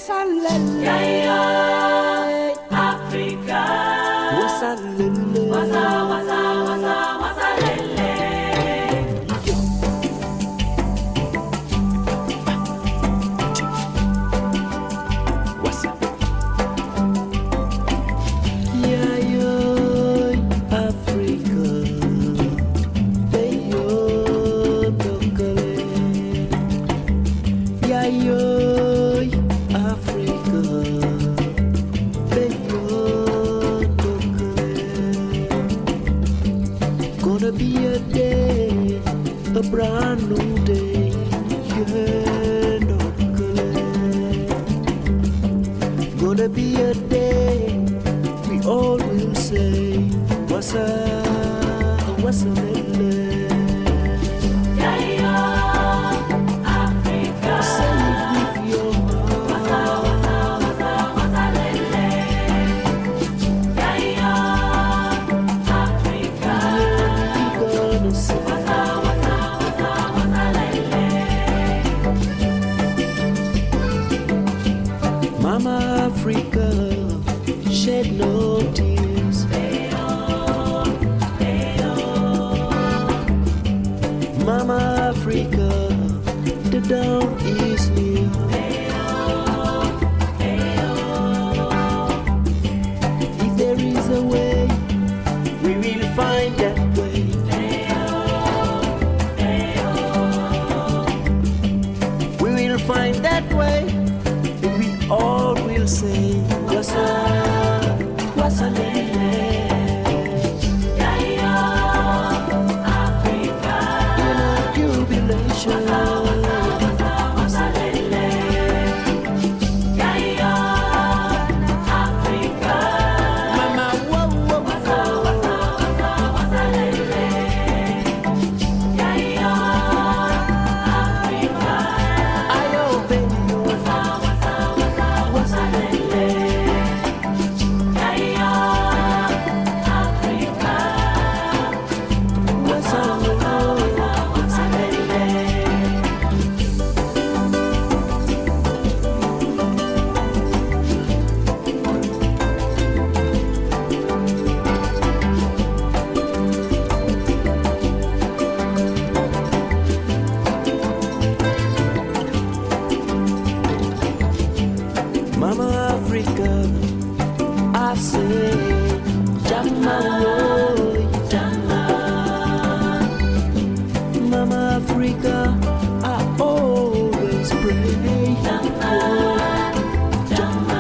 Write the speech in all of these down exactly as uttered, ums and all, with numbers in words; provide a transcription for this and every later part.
Yayo, Africa. Wasa, wasa, wasa, wasa, lele. Wasa. Yayo, Africa. Yayo, Tokale. Yayo. Gonna be a day, a brand new day, yeah, not gonna be a day, we all will say, what's up, what's up, Mama Africa, shed no tears. Mama Africa, the dawn is near. If there is a way, we will find that way. We will find that way. All will say, wasa, wasa lele. Yayo, Africa. In a jubilation. Wasa, wasa, wasa lele. Yayo, Africa. Mama, whoa, whoa, wasa, wasa, wasa, wasa lele. Yayo, Africa. Ayo, baby, wasa. Mama Africa, I say, Jama, oh, Jama. Mama Africa, I always pray, Jama, Jama.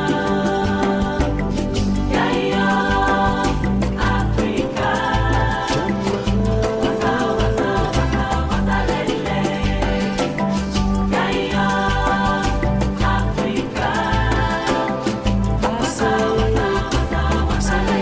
Yayo, Africa. Jama, wasa, wasa, wasa, wasa, lele. Yayo, Africa. Wasa, wasa, wasa, wasa,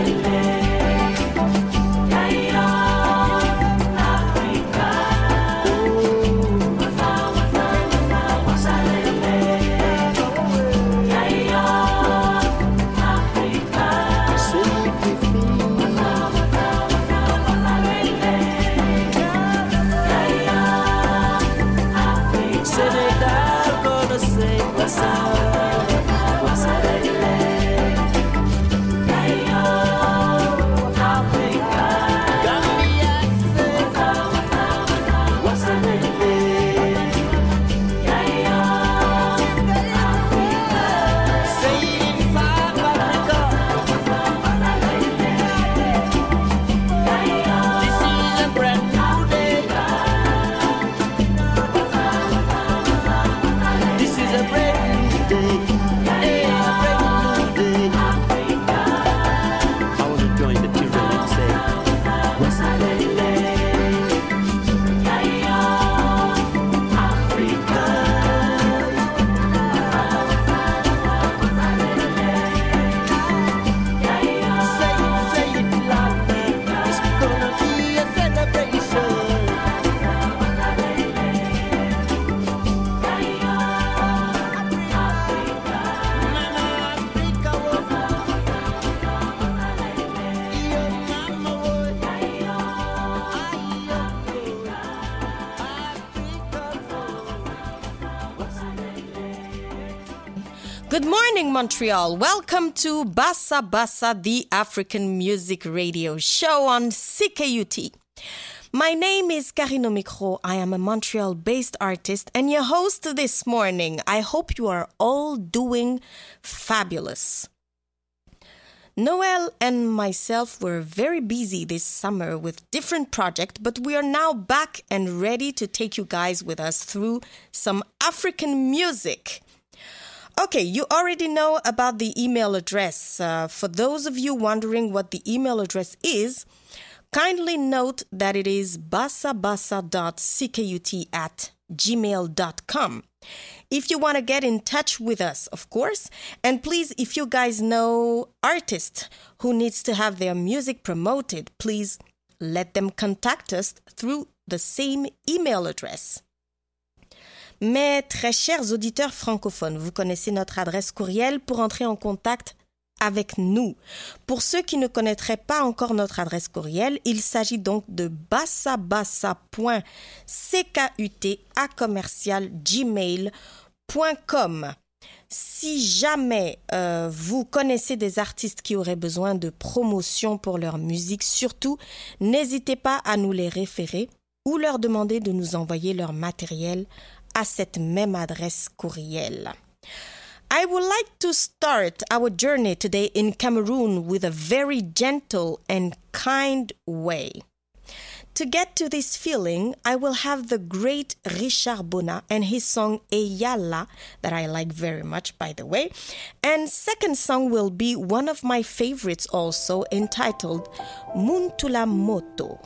Good morning, Montreal. Welcome to Bassa Bassa, the African Music Radio show on C K U T. My name is Karine Omicro. I am a Montreal-based artist and your host this morning. I hope you are all doing fabulous. Noel and myself were very busy this summer with different projects, but we are now back and ready to take you guys with us through some African music. Okay, you already know about the email address. Uh, for those of you wondering what the email address is, kindly note that it is bassabassa dot c k u t at gmail dot com. If you want to get in touch with us, of course, and please, if you guys know artists who needs to have their music promoted, please let them contact us through the same email address. Mes très chers auditeurs francophones, vous connaissez notre adresse courriel pour entrer en contact avec nous. Pour ceux qui ne connaîtraient pas encore notre adresse courriel, il s'agit donc de bassabassa point c k u t à commercial gmail point com. Si jamais euh, vous connaissez des artistes qui auraient besoin de promotion pour leur musique, surtout, n'hésitez pas à nous les référer ou leur demander de nous envoyer leur matériel à cette même adresse courriel. I would like to start our journey today in Cameroon with a very gentle and kind way. To get to this feeling, I will have the great Richard Bona and his song Eyala, that I like very much, by the way. And second song will be one of my favorites also, entitled Muntula Moto.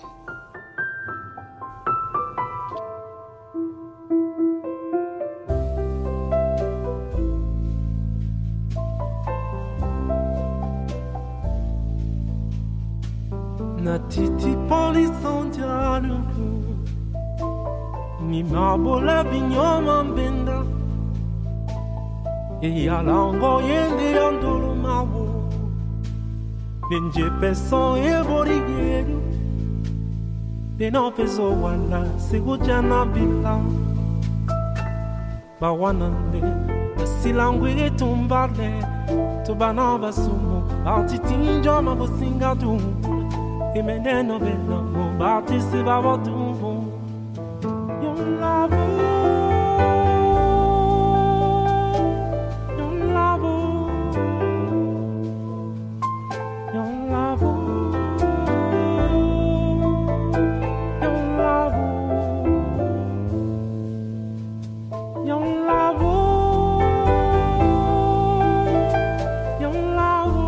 Na titi poli sondiano mi mabola binyoma mbenda e yalango yende andolo mawo benje peso e borigero de no peso wala sigujana bila ba wanande silangwe tumbale to banaba sumo altitinjo mabosinga tu Imeneno bella mo batisi babo tumbo Yon lavo Yon lavo Yon lavo Yon lavo Yon lavo Yon lavo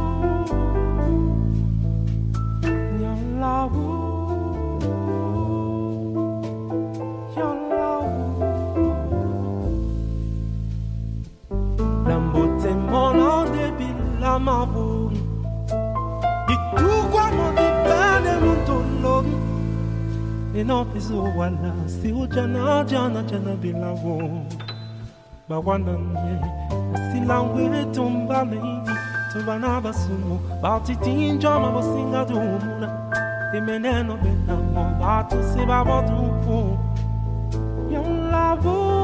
Lambote mono debil la maburi Ikugwa mo di bane montolo E no peso wala si ujana jana jana bilawo Ba wana me si langwe tumbale Tubana basumo Bati tinjo ma bosinga dumuna Imeneno bena mo batu si babo dupo Yon lavo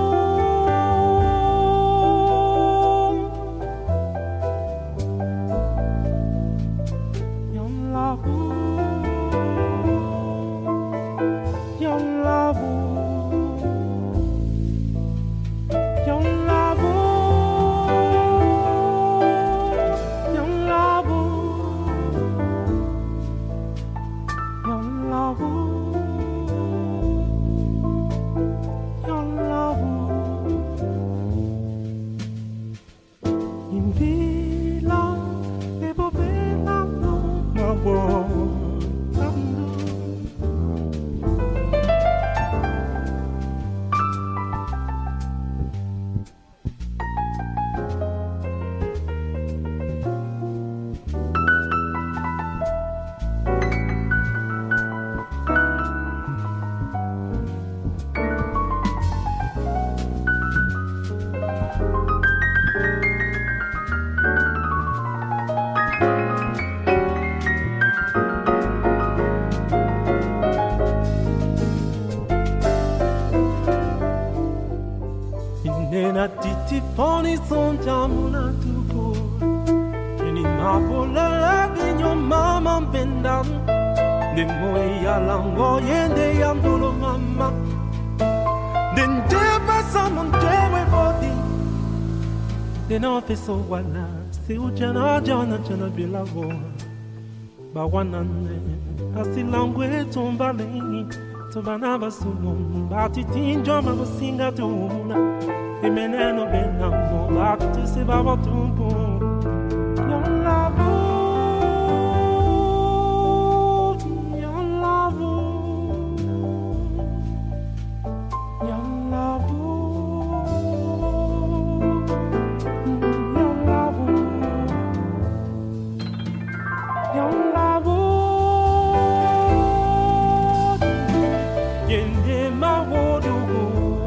Nena titi poni son jamuna tuko. Ni mabola vinyo mama bendam. Ni moi alango yende yandolo mama. Den deba samon dewe body. Den office wana si ujana jana jana bila voa. Ba wana ne asilangwe tumbaleni. Tobana basumo batiti njoma bosinga tumuna. Emeneno benamo lati se baba tumpo. Yon lavo, yon lavo, yon lavo, yon lavo, yon lavo. Yende ma wodugo.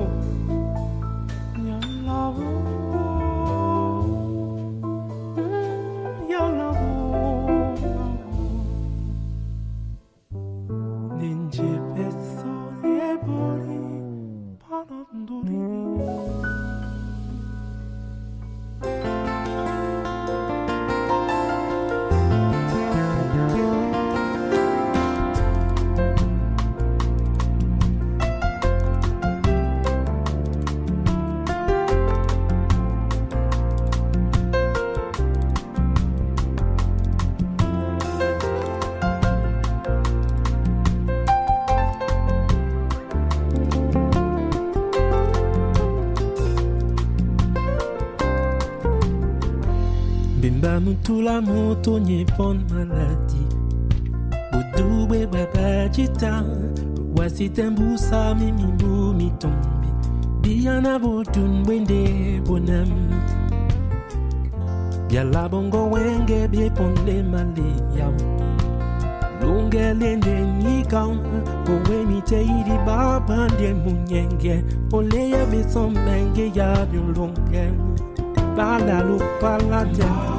Mutula moto nye pon maladi Budube baba jita Wasitembu sa mimi mbu mitombi Biyana botun wende bonam Biala bongo wenge bie ponle male yam Lunge lende nikam Owe mite iri baba de munyenge Ole ya besom menge ya biolonge Bala lo pala jam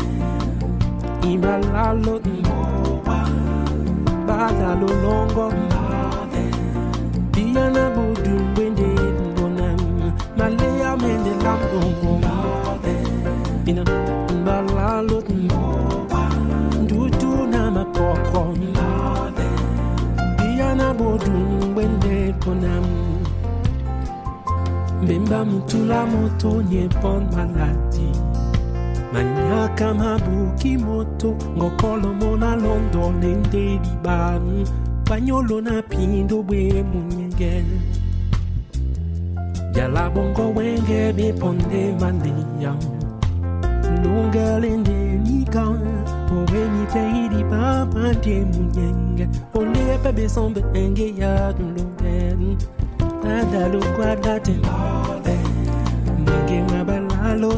Imalalo moa, badalo longo made. Diana bodu wende bonam, malaya mende lambongo made. Ina imalalo moa, dudu na mapoko made. Diana bodu wende bonam, bemba mutula moto nye pon maladi. Manyaka mabuki moto ngokolo mona londo nende diban panyolo na pindo bwe munyenge Jala bongo wenge be ponde mandiya Lunga lende nika Owe mi teidi papa de munyenge Ole pepe sombe enge ya dunlogen Adalo kwadate Mwenge mabalalo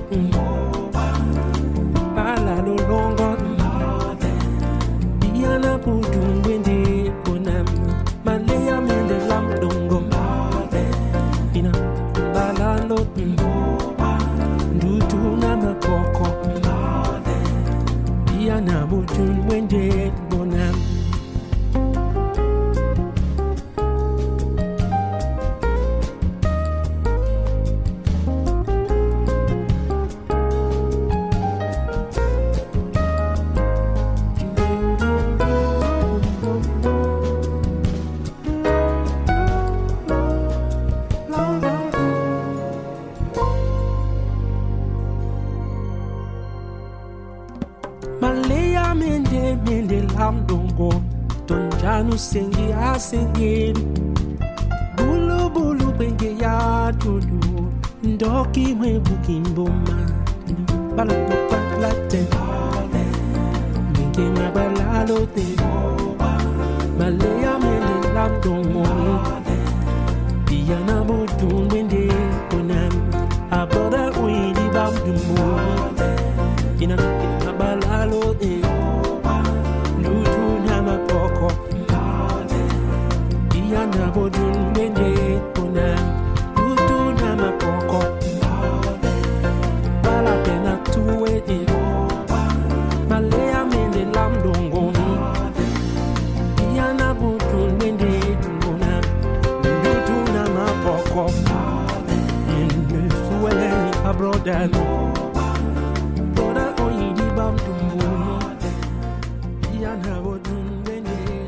Bala lo longo made Diana putu wende bonam Malaya mende lam dongo made Ina bala lo mboa Ndutu na mapoko made Diana putu wende bonam Tonjanu sengi asengi Bulu bulu benge ya tulu Ndoki mwe bukimboma Bala popa late Benge mabala lote Malaya mende lamdomo Diana bodu mende bonam Aboda uidi bamdumo Ina mabala lote Diana bodun mende bonam Dudu na mapoko Bala pena tuwe e Malaya mende lamdongo Diana bodun mende bonam my brother no. Brother only the bam tumbo. Yana bodun bene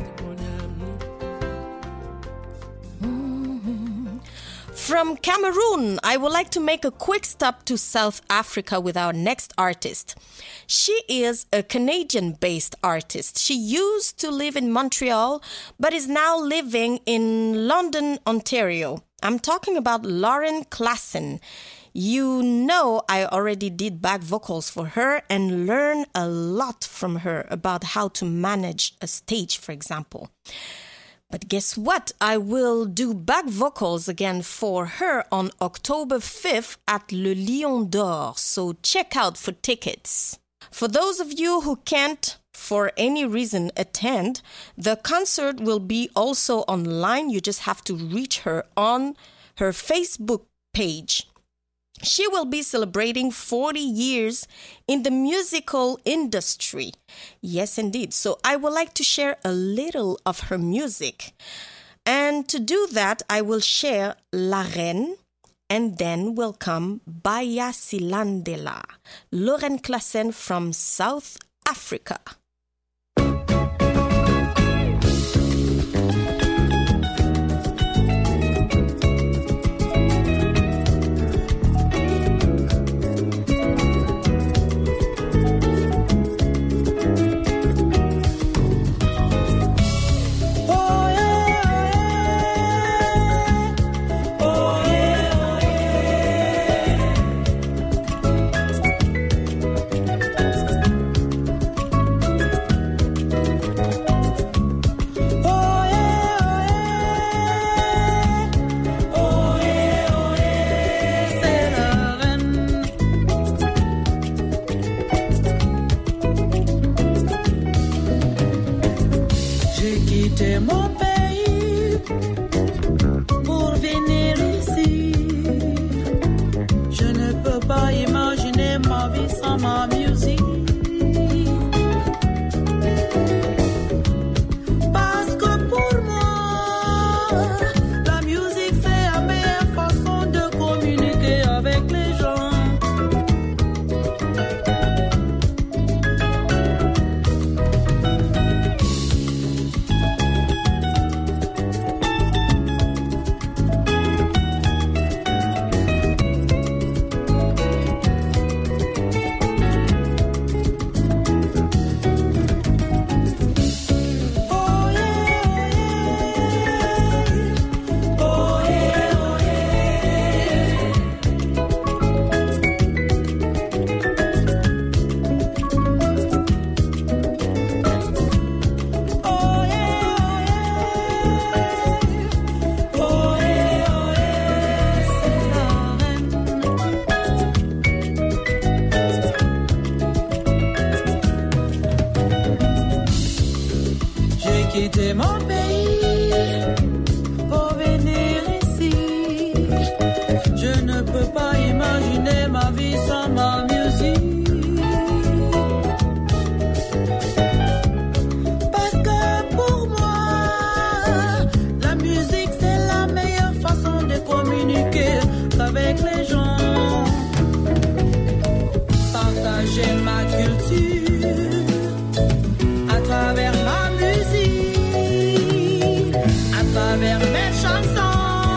Mm-hmm. From Cameroon, I would like to make a quick stop to South Africa with our next artist. She is a Canadian-based artist. She used to live in Montreal, but is now living in London, Ontario. I'm talking about Lauren Klassen. You know I already did back vocals for her and learned a lot from her about how to manage a stage, for example. But guess what? I will do back vocals again for her on October fifth at Le Lion d'Or, so check out for tickets. For those of you who can't, for any reason, attend, the concert will be also online. You just have to reach her on her Facebook page. She will be celebrating forty years in the musical industry. Yes, indeed. So I would like to share a little of her music. And to do that, I will share La Reine, and then will come Baya Silandela, Lauren Klassen from South Africa.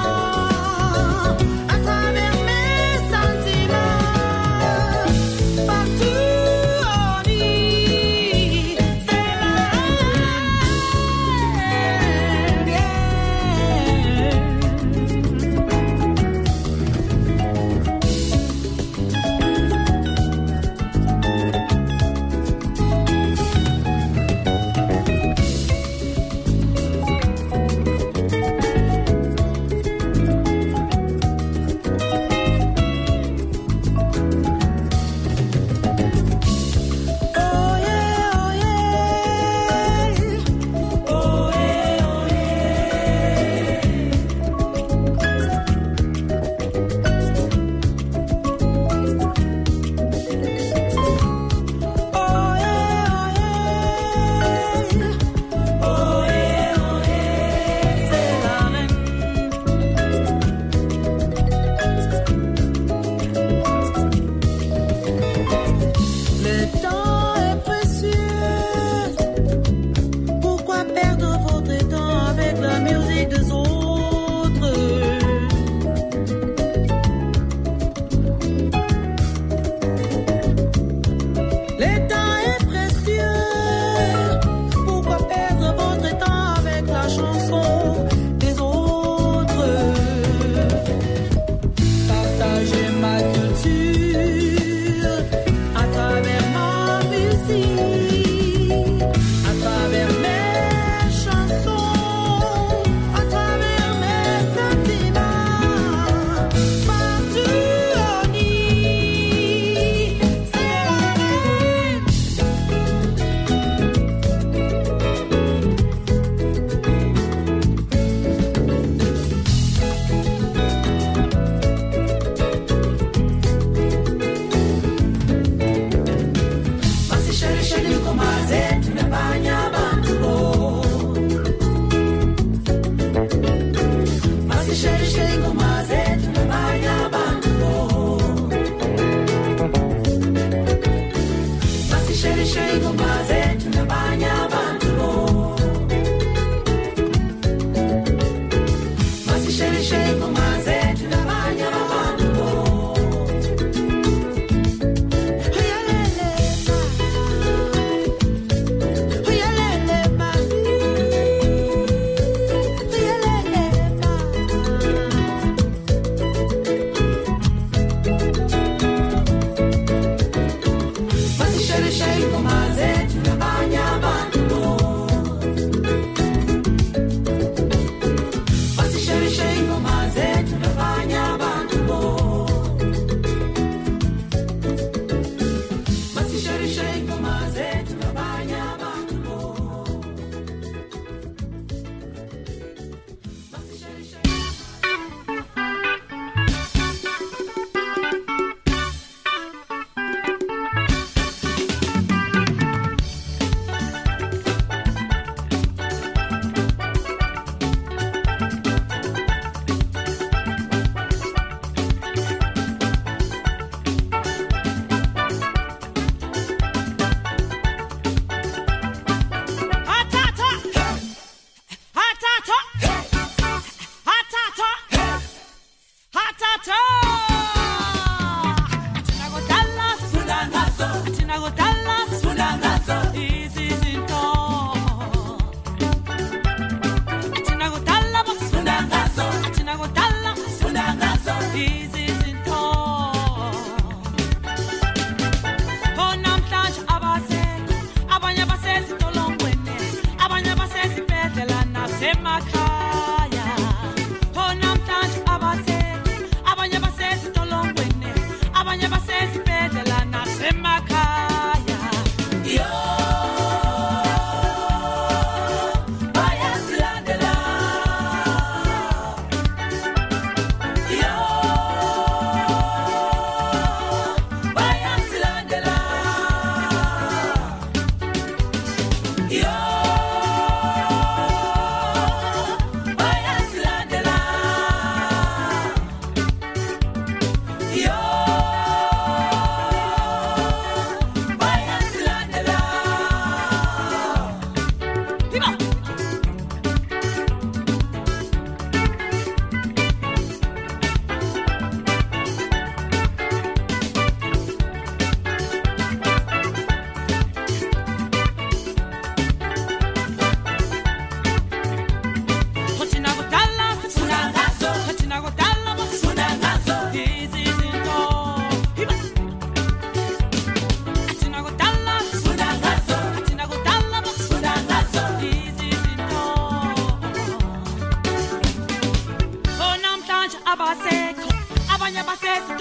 À travers mes sentiments,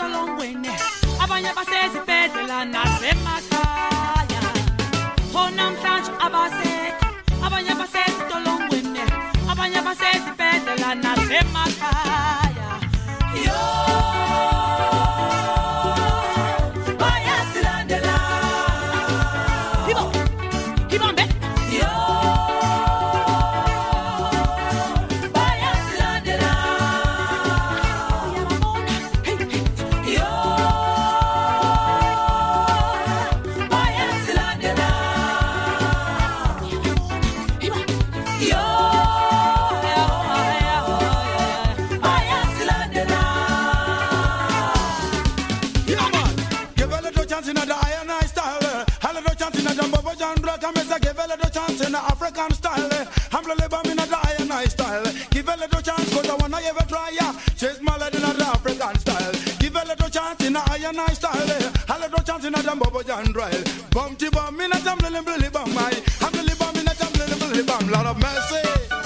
tolongwene abanye basezibhedlela nasemakhaya honamhlanje abasekho abanye basezitolongwene abanye basezibhedlela nasemakhaya yo bayasilandela hibo hibambe yo African style, I'm the labor in the Iron style. Give a little chance, cause I wanna ever try ya. Chase my lady in the African style. Give a little chance in the Iron style. A little chance in the Bubba John Drill. Bum to bum in a jam, little billy bum, my. I'm the libum in a jam, little billy bum. Lot of mercy.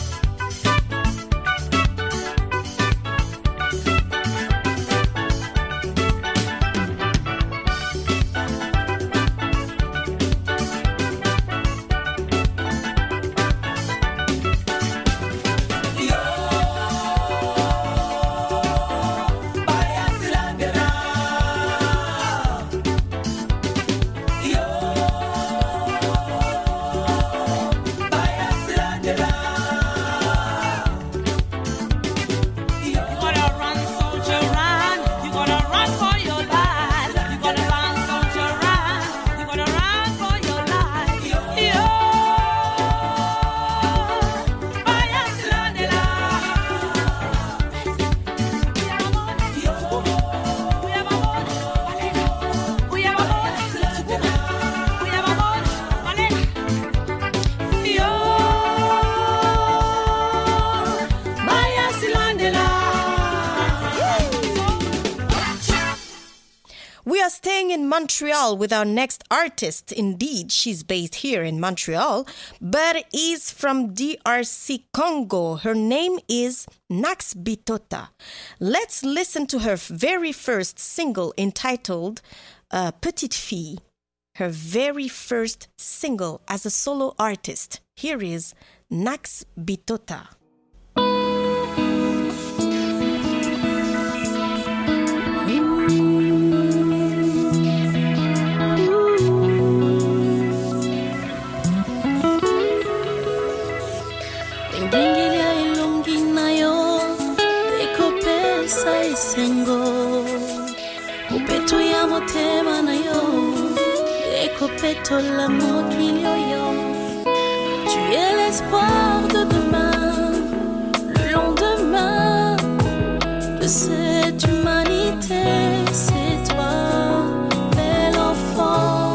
Montreal with our next artist. Indeed, she's based here in Montreal, but is from D R C Congo. Her name is Nax Bitota. Let's listen to her very first single entitled uh, Petite Fille. Her very first single as a solo artist. Here is Nax Bitota. Motema na yo, eko peto l'amour qu'il y a. Tu es l'espoir de demain, le lendemain de cette humanité. C'est toi, bel enfant.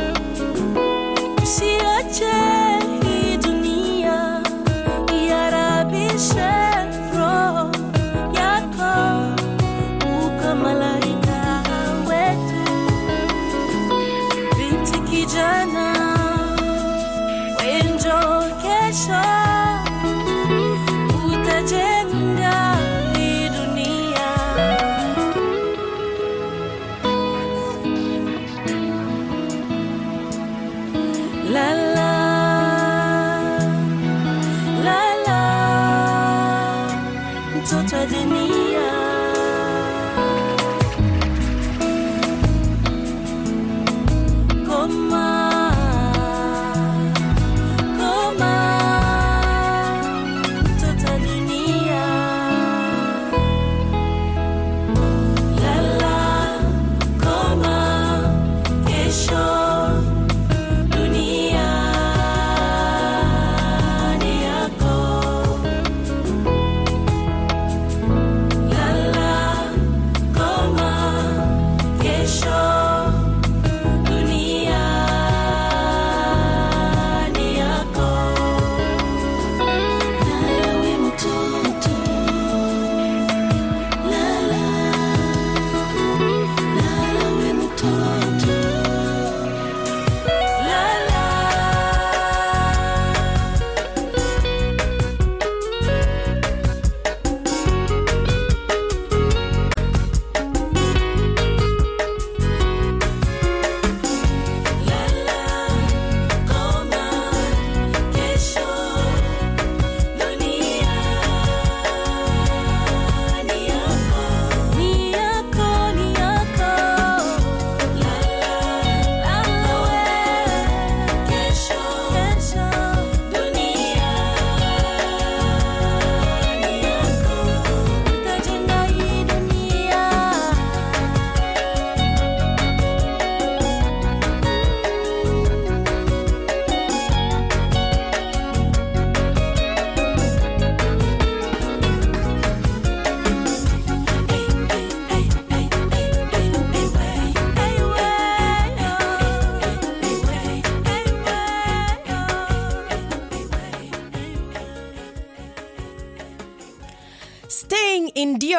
Si la tchèque dunia, yara bichero, yako, ou comme malaika. Jana, wenjo kesho, utajenga hii dunia. La la, la la, mtoto wa dunia. Koma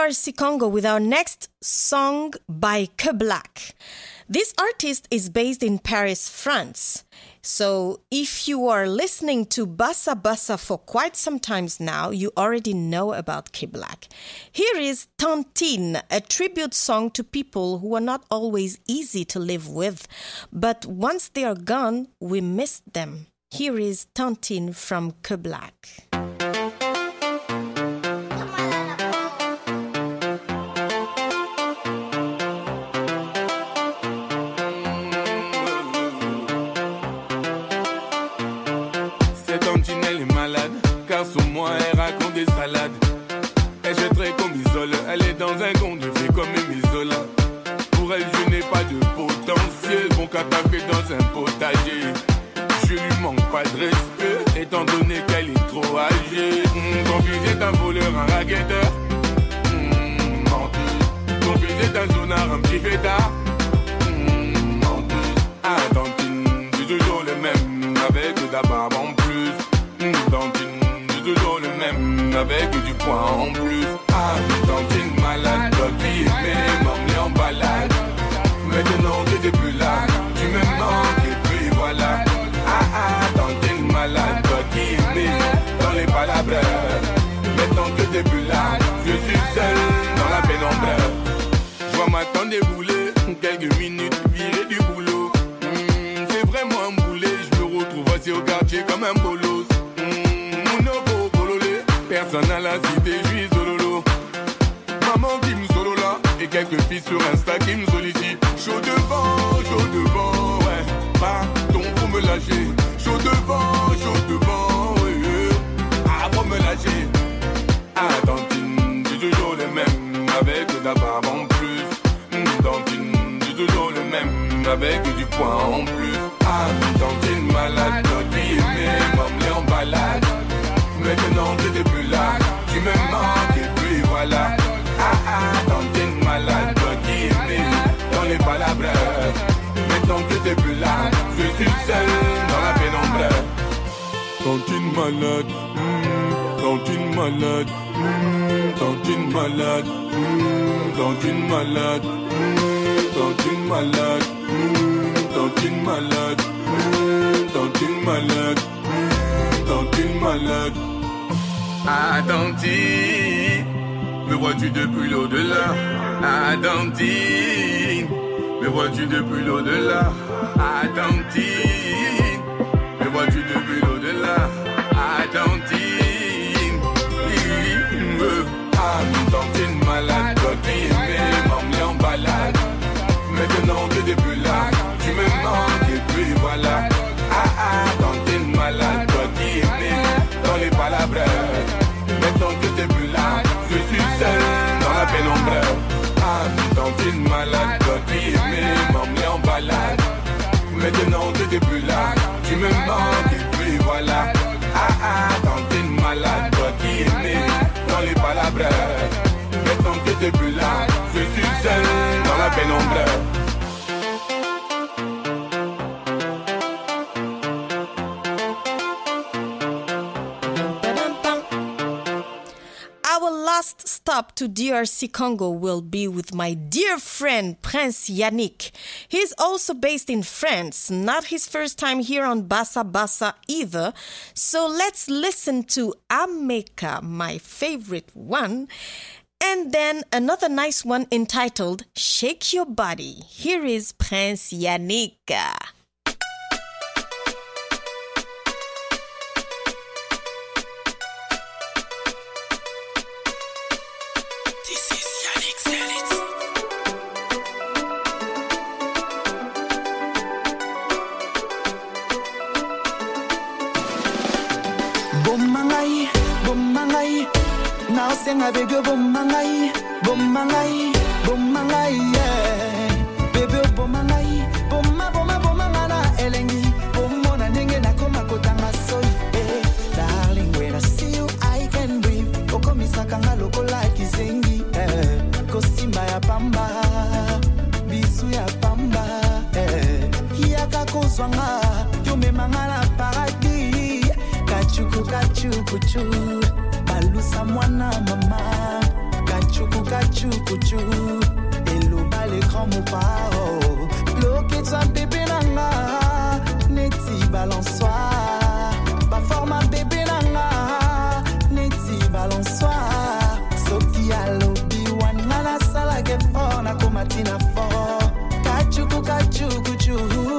R C Congo with our next song by Keblack. This artist is based in Paris, France. So if you are listening to Bassa Bassa for quite some times now, you already know about Keblack. Here is Tantine, a tribute song to people who are not always easy to live with. But once they are gone, we miss them. Here is Tantine from Keblack. Des salades. Elle jetterait comme isole. Elle est dans un conte de fée comme une isola. Pour elle, je n'ai pas de potentiel. Bon catapé dans un potager. Je lui manque pas de respect, étant donné qu'elle est trop âgée. Mmh, ton fils est un voleur, un raguetteur. Mmh, menteuse. Ton fils est un zonard, un petit fêtard. Mmh, menteuse. Ah, Tantine, c'est toujours le même. Avec de la barbe en plus. Mmh, Tantine. Toujours le même, avec du poing en plus. Ah, Tantine malade, toi qui aimais m'emmener en balade. Maintenant que t'es plus là, tu me manques et puis voilà. Ah, ah, Tantine malade, toi qui aimais dans les palabres. Maintenant que t'es plus là, je suis seul dans la pénombre. Je vois ma tante débouler, quelques minutes virée du boulot. Mmh, c'est vraiment un boulet, je me retrouve assis au quartier comme un bolos. Personne à la cité, je suis sololo. Maman qui me solo là, et quelques filles sur Insta qui me sollicitent. Chaud devant, chaud devant, ouais. Pardon, faut me lâcher. Chaud devant, chaud devant, ouais. Ah, faut me lâcher. Ah, Tantine, c'est toujours le même, avec de la barbe en plus. Mmh, Tantine, c'est toujours le même, avec du poing en plus. Ah, Tantine malade, toi qui aimais m'emmener en balade. Maintenant que t'es plus là, tu me manques et puis voilà. Ah ah, Tantine malade, toi qui aimais dans les palabres. Maintenant que t'es plus là, je suis seul dans la pénombre. Tantine malade, mmh, Tantine malade, mmh, Tantine malade, mmh, Tantine malade, mmh, Tantine malade, mmh, Tantine malade, mmh, Tantine malade, mmh, Tantine malade. Ah, Tantine, me vois-tu depuis l'au-delà? Ah, Tantine, me vois-tu depuis l'au-delà? Ah, Tantine, me vois-tu depuis l'au-delà? Ah, Tantine, ah, Tantine malade, toi qui aimais m'emmener en balade. Maintenant que t'es plus là, tu me manques et puis voilà. Ah, ah, Tantine malade, toi qui aimais dans les palabres. Maintenant que t'es plus là, je suis seul dans la pénombre. Ah, Tantine malade, toi qui aimais m'emmener en balade. Maintenant que t'es plus là, tu me manques et puis voilà. Ah, ah, Tantine malade, toi qui aimais dans les palabres. Maintenant que t'es plus là, je suis seul dans la pénombre. Last stop to D R C Congo will be with my dear friend Prince Yannick. He's also based in France, not his first time here on Bassa Bassa either. So let's listen to Ameka, my favorite one, and then another nice one entitled Shake Your Body. Here is Prince Yannick. Now sing a baby boom mangai, boom mangai, boom mangai, yeah. Baby boom mangai, boom ma boom ma boom mangana elengi, boom mona nenge na koma kotanga soy, eh. Darling, when I see you, I can breathe. Oko misakanga loko like izengi, eh. Kosimba ya pamba, bisu ya pamba, eh. Hiaka kozwanga, yume mangana paradis, kachuku kachuku chu. Balusa mwana mama, kachu kachuku kachukuchu eloba l'écran mon pao loke tsa bébé nanga neti balançoire ba forma bébé nanga neti balançoire soki alobi wana na sala ke fort na komatina fort kachuku kachukuchu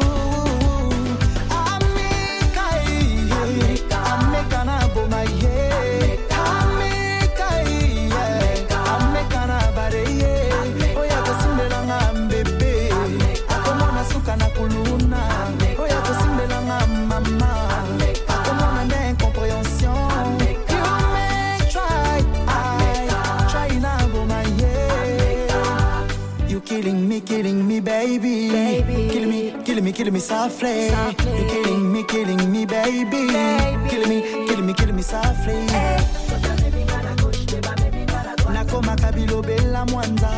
Killing me, killing me, baby. baby. Killing me, killing me, killing me softly. softly. You're killing me, killing me, baby. baby. Killing me, killing me, killing me softly. Hey. Nakoma kabilo bella mwanza.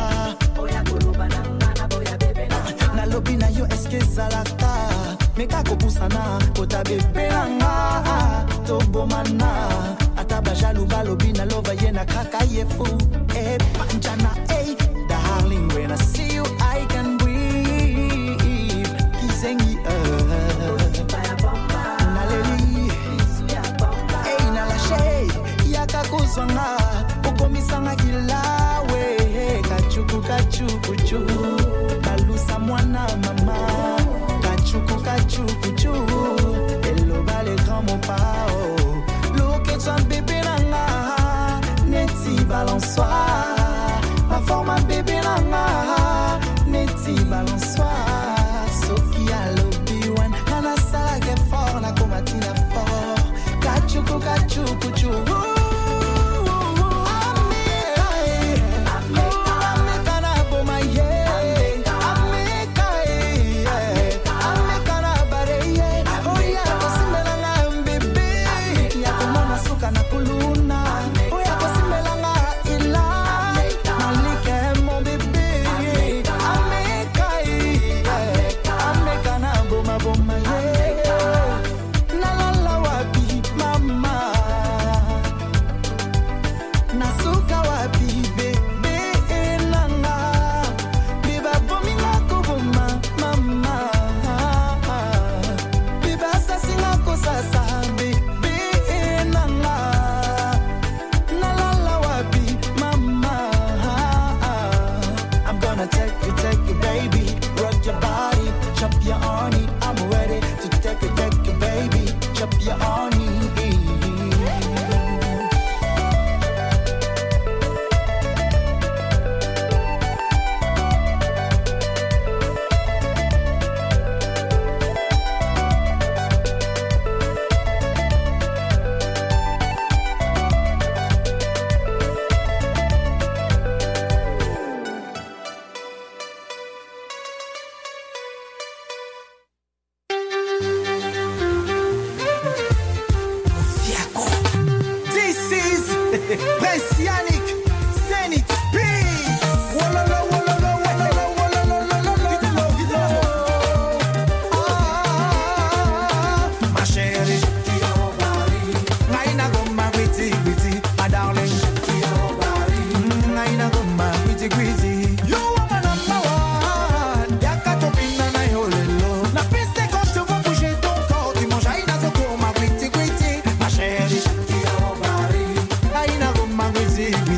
Na lobi na yo eske zalaka. Meka kopusana, kota bebe langa. Tobo mana. Ataba jalu balobi na lova yena kaka yefu. Eh, panjana, eh. Darling, when I see you, I can breathe. Kisengi, uh. Naleli. Hey, nalashe. Yaka kuswanga. Ukomisanga kilawe. Kachuku, kachuku, chu. Balusa mwana mama. Kachuku, kachuku, chu. Hello, bale grand pao. Look at some baby nanga. Neti balançoire. Ma forma bébé nanga neti balançoire soki alobi wan nana sala ke fort na komatina fort kachuku kachuku chu Gritty,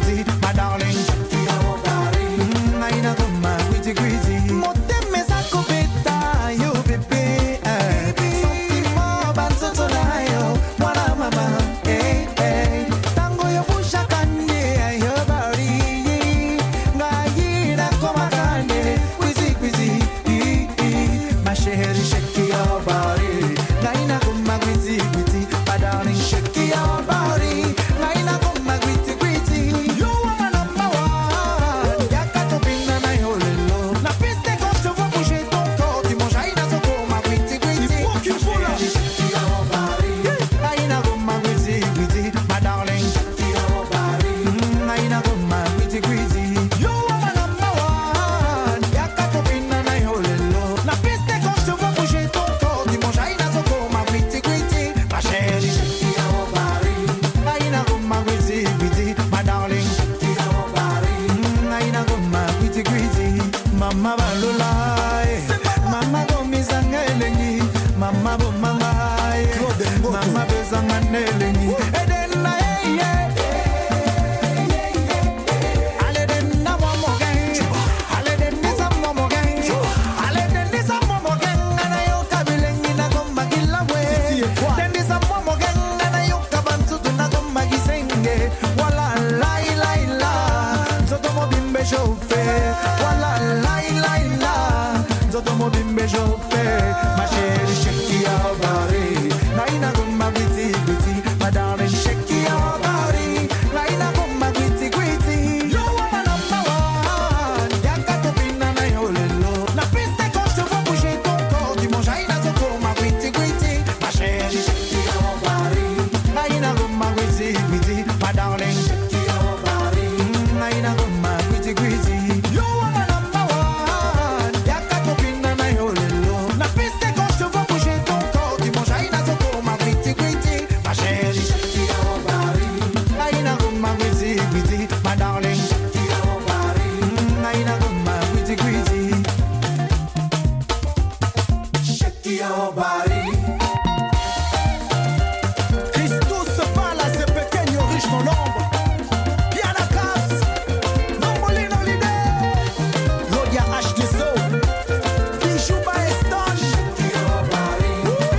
Mama go mizanga elengi, mama bo mama, mama bezanga nelengi. Eden ay yeah. Ale den na momo gang, ale den ni sa momo gang, ale den ni sa momo gang. Na yo kabilengi na gomba kilawe, den ni sa momo gang. Na yo kabantu na gomba gisenge. Wala la la la, zoto mo bimbe chauffeur. Wala la la la, zoto mo bimbe chauffeur. Ma chérie, shake your body. Na ina gomba biti biti, my darling, shake your body. Na ina gomba biti biti. You are my number one. Yaka topina na yolelo. Na piste quand je veux bouger ton corps, tu manges aina zoko ma biti biti. Ma chérie, shake your body. Na ina gomba biti biti, my darling, shake your body. Na ina gomba biti biti. You are my number one. Yaka topina na yolelo. Na piste quand je veux bouger ton corps, tu manges aina zoko ma biti biti. Ma chérie, shake your body. Na ina gomba biti biti, my darling, shake your body. Na ina gomba biti biti. Shake your body. Christus se parla a ese pequeño ritmo nombre. Piana Caps, Nombolino Líder, Lodia H D S O, Bijou Baeston. Shake your body.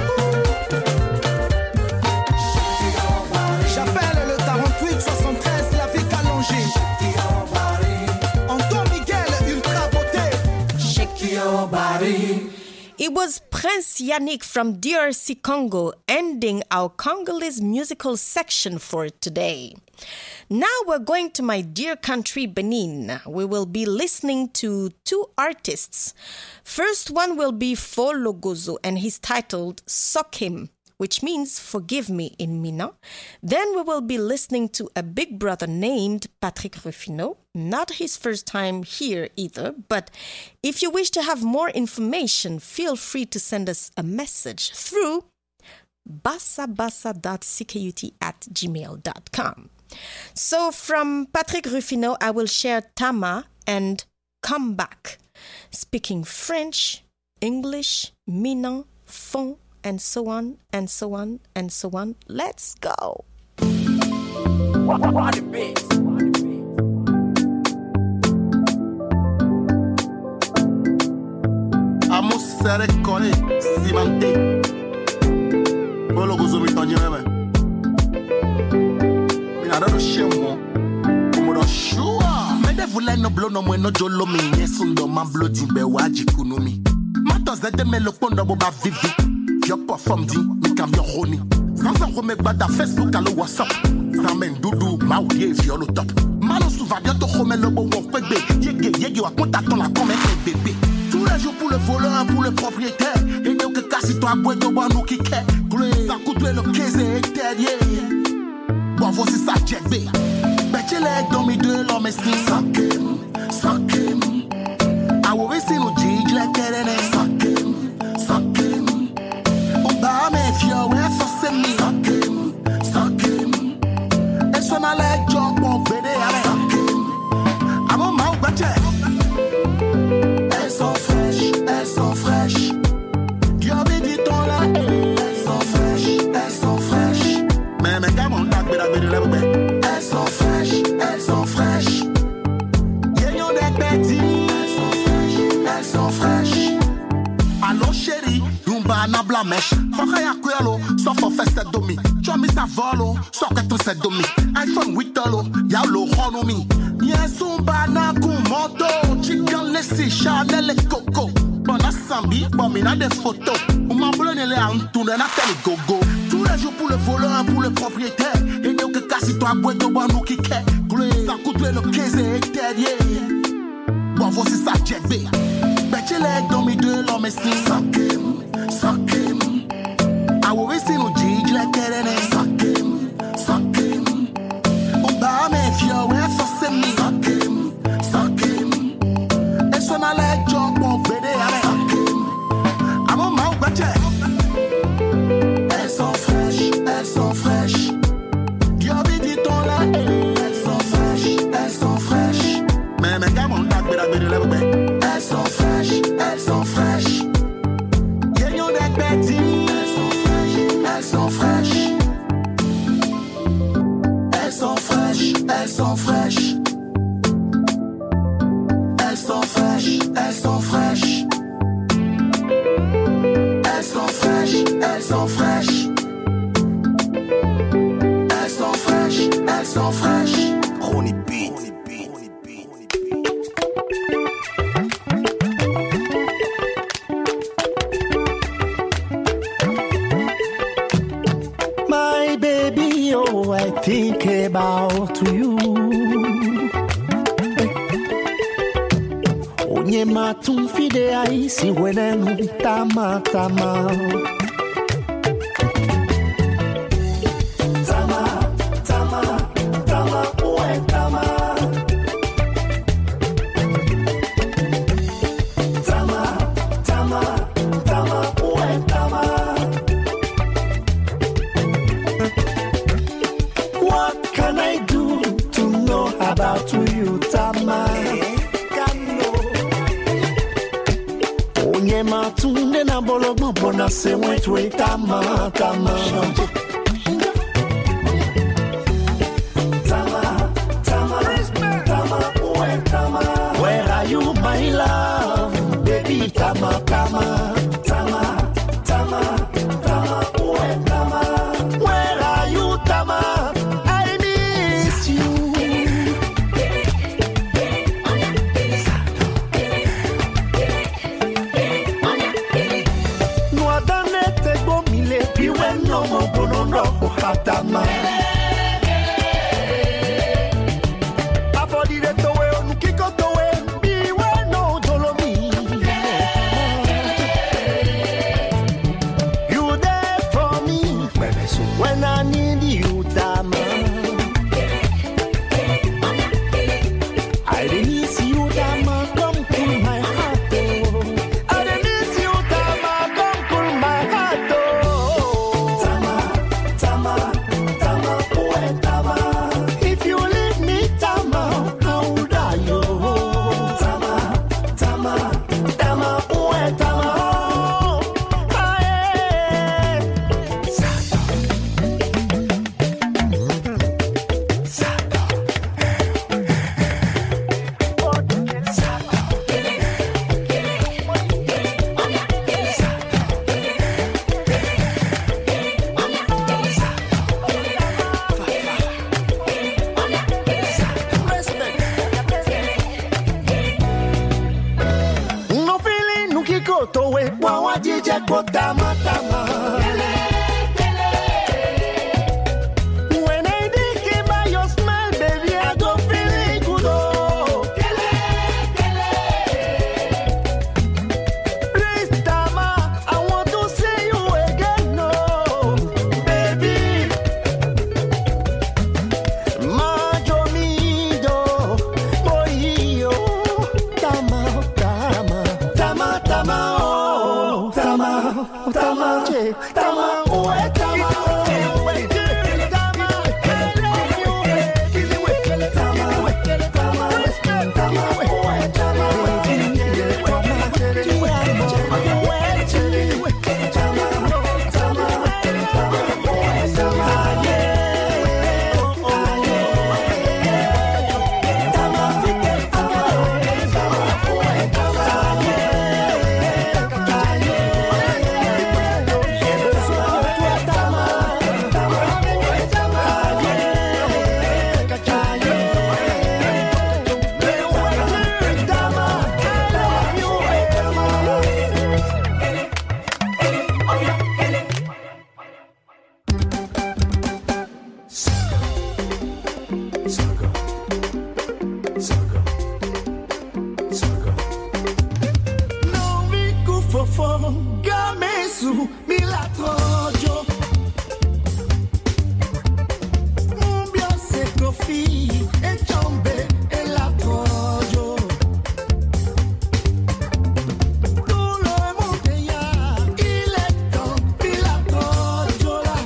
Shake your body. J'appelle le quarante-huit soixante-treize, la vie allongée. Shake your body. Anton Miguel, ultra beauté. Shake your body. It was Prince Yannick from D R C Congo ending our Congolese musical section for today. Now we're going to my dear country, Benin. We will be listening to two artists. First one will be Fo Logozo, and he's titled Sokim, which means forgive me in Mina. Then we will be listening to a big brother named Patrick Rufino. Not his first time here either, but if you wish to have more information, feel free to send us a message through bassabassa dot c k u t at gmail dot com. So from Patrick Rufino, I will share Tama and Come Back, speaking French, English, Mina, Fon, and so on, and so on, and so on. Let's go. What a beat. Amos sere kone simante. Bolo gozo mi tonje meme. Mina do shemo. Como do shua. Me de vula no blow no mo no jolo mi yesundo man blow timbe waji kunumi. Matos de me lo pondo bo ba vivi. Yo perform di mi kam yo honi. Sansa ko me bada Facebook alo WhatsApp. Samen dudu ma ouye fi lo top. Malo souva bientôt ko me lo bo won pegbe. Yege yege wa konta ton la comme un bébé. Tous les jours pour le voleur, pour le propriétaire. Et nous que casse toi bois de bois nous qui quai. Ça coûte le quinze hectares. Bon voici ça Jack B. Betche les dans mes deux l'homme est sakim, sakim. I will be seeing no jig like that. Sakim, sakim. Oba me fio we for send me. Sakim, sakim. Et so na like job on bede ale. Sakim. I'm on my betche. Elles sont fraîches, elles sont fraîches. Dieu avait dit ton là, elles sont fraîches, elles sont fraîches. Mais mais comme on t'a beda beda level bed. Elles sont fraîches, elles sont fraîches. Yeah, y'en est petit. Elles sont fraîches, elles sont fraîches. Allô chérie, Lumba na blamèche. Faka ya kuyalo, so for feste domi. Chomi sa volo, so quatre set domi. iPhone huit alo, ya lo honomi. Yesumba na kumoto, chicken lesi, Chanel et coco. Bona sambi, bon mina des photos. On m'a blonné les antoune na tele gogo. Tous les jours pour le voleur, pour le propriétaire. Et nous que casse toi bois de bois nous qui quai. Ça coûte le quinze hectares. Bon voici ça Jack B. Betche les dans mes deux l'homme est sakim, sakim. I will be seeing no jig like that. Sakim, sakim. Oba me fio we for send me. Sakim, sakim. Et so na like job on bede ale. Sakim. I'm on my betche. Elles sont fraîches, elles sont fraîches. Dieu avait dit ton là, elles sont fraîches, elles sont fraîches. Mais mais comme on t'a beda beda level bed. Elles sont fraîches. sont fraîches. Elles sont fraîches, elles sont fraîches. Elles sont fraîches, elles sont fraîches. Ronnie Beat. My baby, oh, I think about you. Onye matum fide aisi wenenu tama tama. Tama, tama, tama, uwe tama. Tama, tama, tama, uwe tama. What can I do to know about you, Tama? Onye matunde na bologbo bona se wetwe Tama, Tama. Tama, Tama, Tama, uwe Tama. Where are you, my love? Baby, Tama, Tama, Tama, Tama, Tama, uwe Tama. Where are you, Tama? I miss you. No more bono no hatama. Afodi de towe onukiko towe biwe no jolomi. You there for me when I need you, Tama. I didn't miss you, Tama. Come cool my heart, oh. I didn't miss you, Tama. Come cool my heart, oh. Tama, Tama, uwe Tama. If you leave me, Tama, how would I, yo? Tama, Tama, Tama, uwe Tama. Aye. Sato. Sato. No feeling no kiko towe wa wajije ko Tama, Tama. When I think about your smile, baby, I go feeling good, oh. Please, Tama, I want to see you again, no, baby. Majomido, boyo, Tama, Tama, Tama, Tama, oh, Tama, Tama, che, Tama, uwe Tama, uwe Tama, I love you, baby. Tama, Tama, Tama, uwe Tama, no vi kufofo gamesu milatrojo. Mumbia se kofi e chombe e la trojo. Tout le monde ya, il est temps, il la trojo la.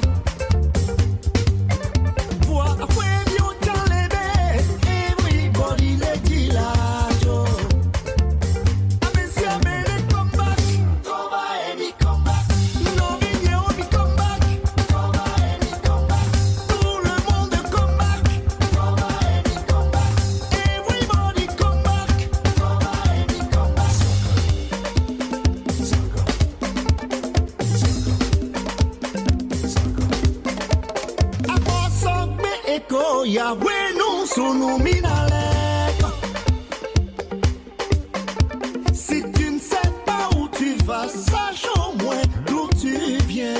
Vois après you dans les baies, everybody le dit la jo. Abensi amene come back, trova any come back. Bah ouais, nous, sous nous minalek. Si tu ne sais pas où tu vas, sache au moins d'où tu viens.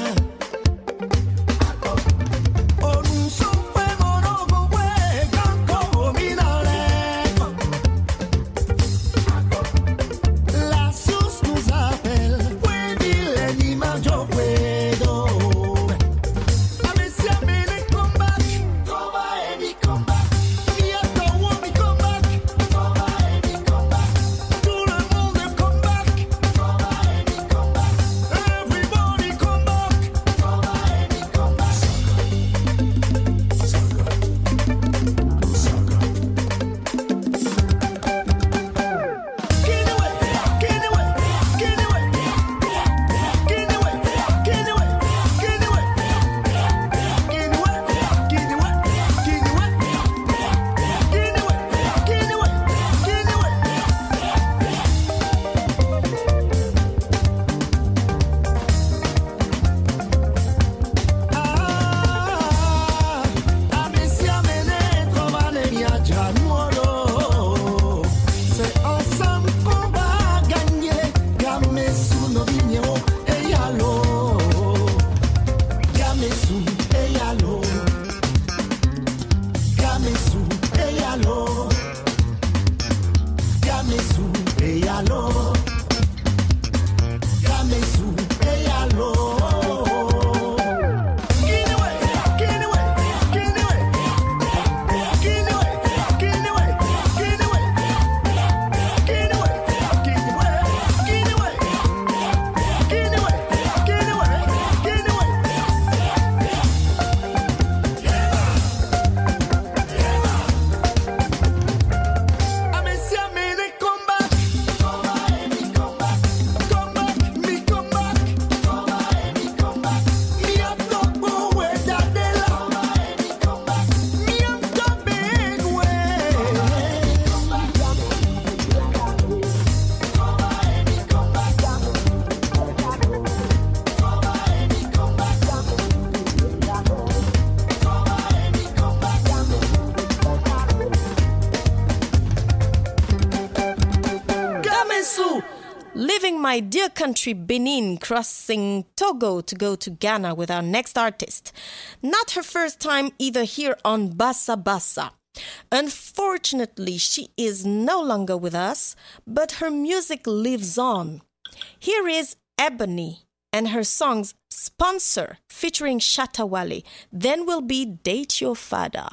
My dear country Benin, crossing Togo to go to Ghana with our next artist. Not her first time either here on Bassa Bassa. Unfortunately, she is no longer with us, but her music lives on. Here is Ebony and her songs Sponsor featuring Shatta Wale. Then will be Date Your Father.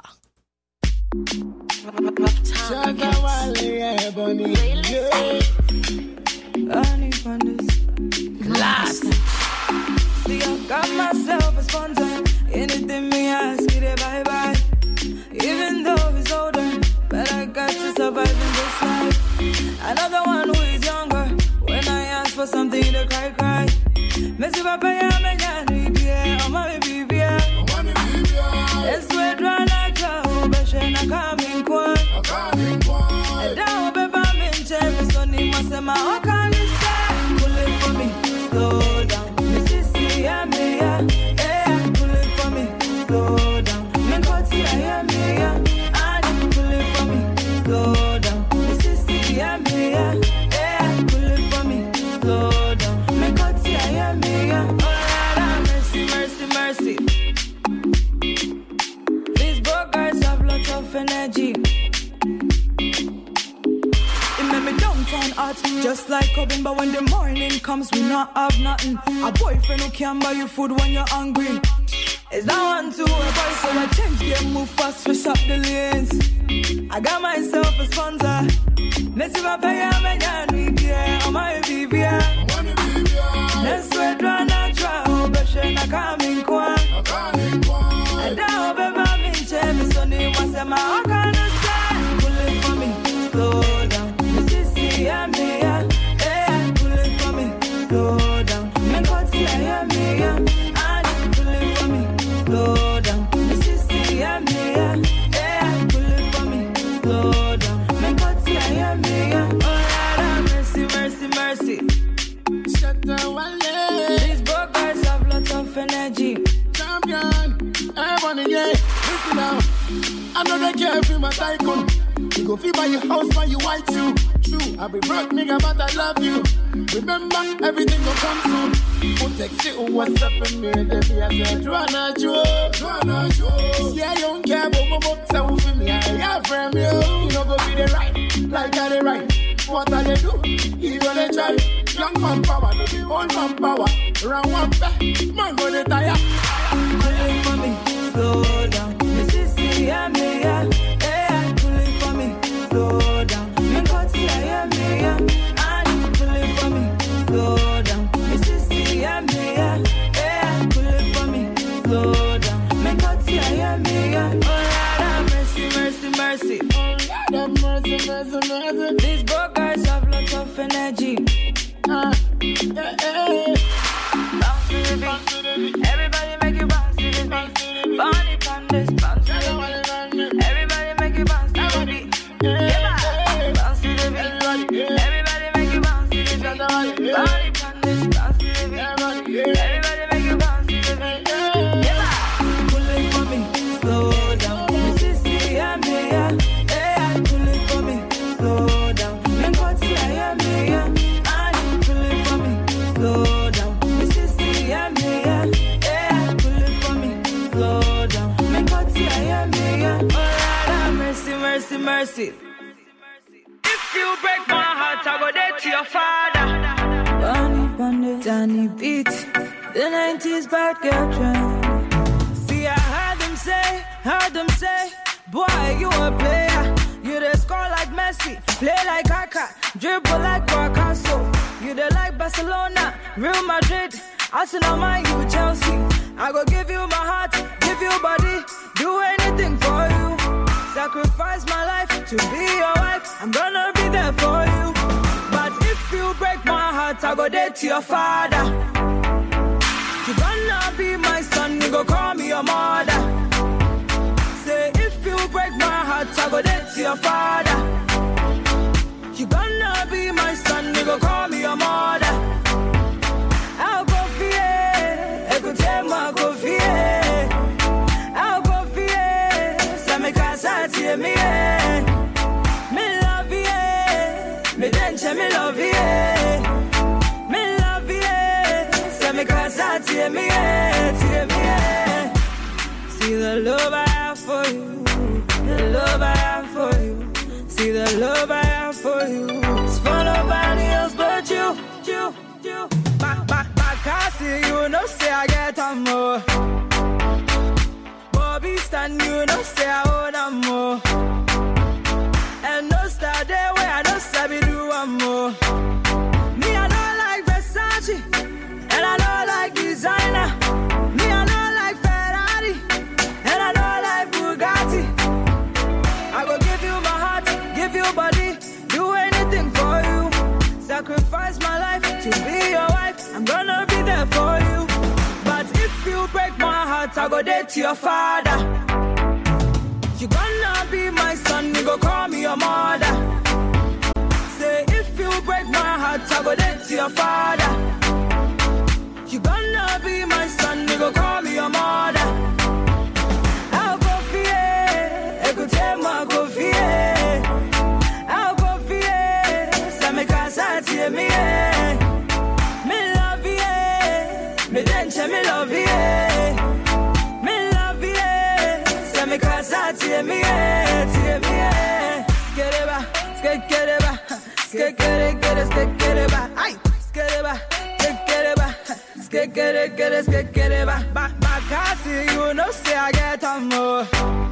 Shatta Wale, Ebony, yeah. Honey from this class. See, I've got myself a sponsor. Anything me ask, get it bye bye. Even though he's older, but I got to survive in this life. Another one who is younger. When I ask for something, they cry, cry. Messi papa ya menyani bia, oma mi bia. It's where drana kao, beshe na coming kwa. Edawo beba minche, misoni masema waka. Slow down, Mississippi, I'm here. Yeah, pull it for me. Slow down, me got see I am here. And pull it for me. Slow down, Mississippi, I'm here. Yeah, pull it for me. Slow down, me got see I am here. Oh, mercy, mercy, mercy. These broke guys have lots of energy. Turn hot, just like oven, but when the morning comes, we not have nothing. A boyfriend who can buy you food when you're hungry. Is that one too? A boy, so I change game, move fast, fish up the lanes. I got myself a sponsor. Messi papa ya menyani bia, oh my baby. Let's sweat run a trial, beshe na coming kwa. And now beba minche, mi soni wasema wakana say. Pull it for me, slow down. I'm here, yeah, pull it for me, slow down. Me got see I am here, and pull it for me, slow down. Me see I'm here, yeah, pull it for me, slow down. Me got see I am here, oh Lord, mercy, mercy, mercy. Shatta Wale. These broke guys have lots of energy. Champion, everybody, yeah, listen now. I know they care for my tycoon. You go feel by your house, by your white shoe. True, I be broke nigga, but I love you. Remember, everything will come soon. Who text you, what's up in me? They be a say, Joanna Joe, Joanna Joe. Yeah, you don't care about my books, I will feel me. I have from you. You know, go be the right, like I the right. What are they do? You gonna try. Young man power, old man power. Round one back, man gonna tire. Pull it for me, slow down. Miss Sissy, yeah, me, yeah. Hey, pull it for me, slow down. Me got see, yeah, me, yeah. And pull it for me, slow down. Miss Sissy, yeah, me, yeah. Hey, pull it for me, slow down. Me got see, yeah, me, yeah. Oh, Lord, mercy, mercy, mercy. God, mercy, mercy, mercy. These broke guys have lots of energy. Uh, yeah, yeah. Bounce to the beat. Everybody make you bounce to the beat. Bunny pandas, bounce to the beat. Everybody make you bounce to the beat. Yeah, bounce to the beat. Everybody make you bounce to the beat. Bunny pandas, bounce to the beat. Everybody make you bounce to the beat. Yeah, pull it for me, slow down. Miss Sissy, yeah, me, yeah. Hey, pull it for me, slow down. Me got see, yeah, me, yeah. Slow down, Miss Sissy, yeah, me, yeah. Yeah, pull it for me, slow down. Me got see, yeah, me, yeah. Oh, Lord, mercy, mercy, mercy. If you break my heart, I go dead to your father. Bunny, bunny, Danny beat. The nineties bad girl trend. See, I heard them say, heard them say, boy, you a player. You the score like Messi, play like Kaka, dribble like Picasso. You the like Barcelona, Real Madrid, Arsenal, Man U, Chelsea. I go give you my heart, give you body, do anything for you. Sacrifice my life to be your wife, I'm gonna be there for you. But if you break my heart, I go dead to your father. You gonna be my son, you go call me your mother. Say if you break my heart, I go dead to your father. You gonna be my son, you go call me your mother. I'll go fear, I go tell my go fear. I'll go fear, so me casa tie me. Me love you, me denche me love you. Me love you, so me casa tie me, tie me. See the love I have for you, the love I have for you. See the love I have for you. It's for nobody else but you, you, you. My, my, my car see you, no say I get a more. Bobby stand you, no say I own a more. And no star there where I don't sabi do a more. Me I don't like Versace, and I don't like designer. Me I don't like Ferrari, and I don't like Bugatti. I go give you my heart, give you body, do anything for you. Sacrifice my life to be your wife, I'm gonna be there for you. But if you break my heart, I go dead to your father. You gonna be my son, you go call me your mother. Say if you break my heart, I go dead to your father. You gonna be my son, you go call me your mother. I'll go fear, I go tell my go fear. I'll go fear, so me casa tie me. Me love you, me denche me love you. Me love you, so me casa tie me, tie me. Skereba, skereba, skereba, skereba, ay, skereba, skereba, skereba, skereba. Back, back, I see you, no say I get a more.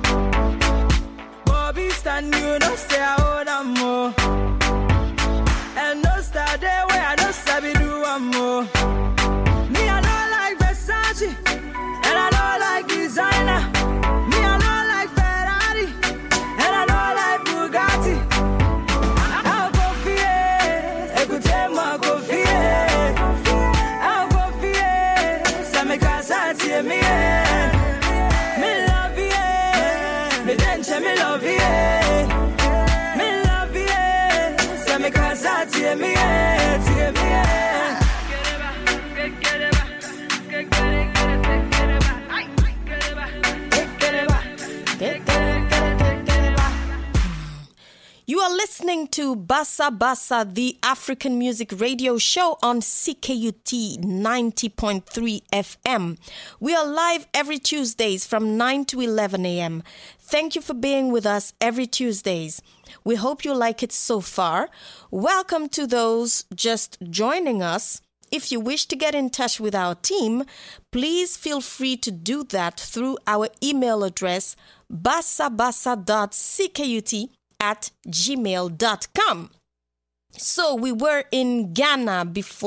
Bobby stand you, no say I own a more. And no star there where I no sabi do a more. Me I don't like Versace, and I don't like designer. Me I don't like Ferrari, and I don't like Bugatti. I'll go fear, I could tell my go fear. I'll go fear, so me casa tie me. Me love you, me denche me love you. Me love you, so me casa tie me, tie me. listening to Bassa Bassa, the African Music Radio Show on C K U T ninety point three F M. We are live every Tuesdays from nine to eleven a.m. Thank you for being with us every Tuesdays. We hope you like it so far. Welcome to those just joining us. If you wish to get in touch with our team, please feel free to do that through our email address, bassabassa dot c k u t at gmail dot com. So we were in Ghana before.